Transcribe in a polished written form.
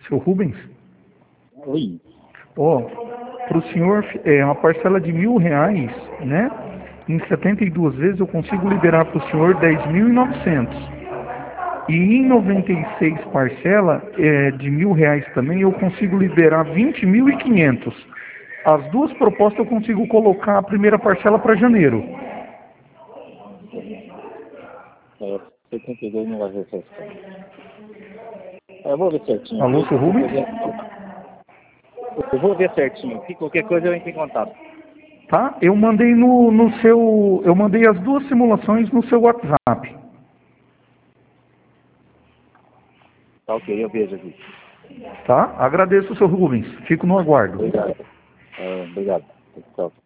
Seu Rubens? Oi. Ó, para o senhor, uma parcela de R$ 1.000, né? Em 72 vezes eu consigo liberar para o senhor 10.900. E em 96 parcela de R$ 1.000 também eu consigo liberar 20.500. As duas propostas eu consigo colocar a primeira parcela para janeiro. 72 não vai ver certinho. Eu vou ver certinho. Alô, seu Rubens? Eu vou ver certinho. Se qualquer coisa eu entro em contato. Tá? Eu mandei no seu, eu mandei as duas simulações no seu WhatsApp. Tá ok, eu vejo aqui. Tá? Agradeço, seu Rubens. Fico no aguardo. Obrigado. Obrigado. Tchau.